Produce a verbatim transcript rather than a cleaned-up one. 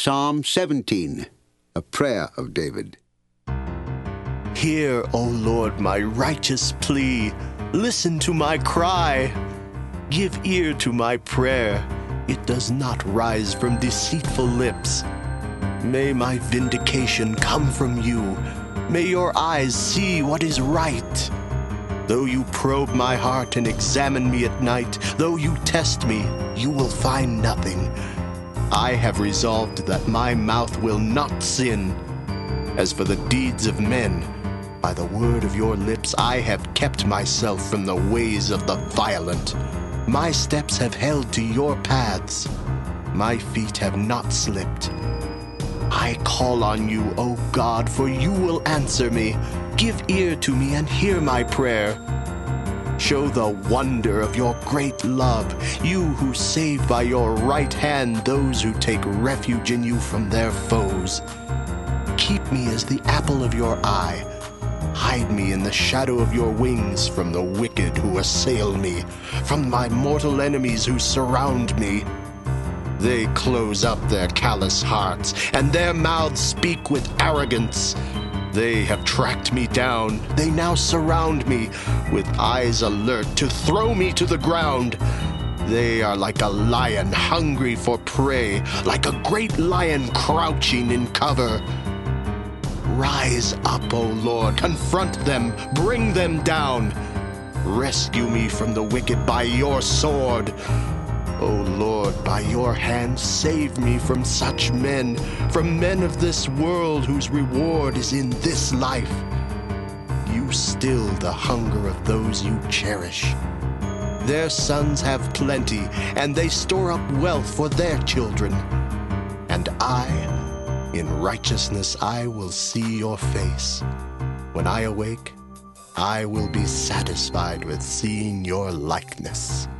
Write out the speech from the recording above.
Psalm seventeen, a prayer of David. Hear, O Lord, my righteous plea. Listen to my cry. Give ear to my prayer. It does not rise from deceitful lips. May my vindication come from you. May your eyes see what is right. Though you probe my heart and examine me at night, though you test me, you will find nothing. I have resolved that my mouth will not sin. As for the deeds of men, by the word of your lips I have kept myself from the ways of the violent. My steps have held to your paths. My feet have not slipped. I call on you, O God, for you will answer me. Give ear to me and hear my prayer. Show the wonder of your great love, you who save by your right hand those who take refuge in you from their foes. Keep me as the apple of your eye. Hide me in the shadow of your wings from the wicked who assail me, from my mortal enemies who surround me. They close up their callous hearts, and their mouths speak with arrogance. They have tracked me down. They now surround me, with eyes alert to throw me to the ground. They are like a lion hungry for prey, like a great lion crouching in cover. Rise up, O Lord, confront them, bring them down. Rescue me from the wicked by your sword. O Lord, by your hand save me from such men, from men of this world whose reward is in this life. You still the hunger of those you cherish. Their sons have plenty, and they store up wealth for their children. And I, in righteousness I will see your face. When I awake, I will be satisfied with seeing your likeness.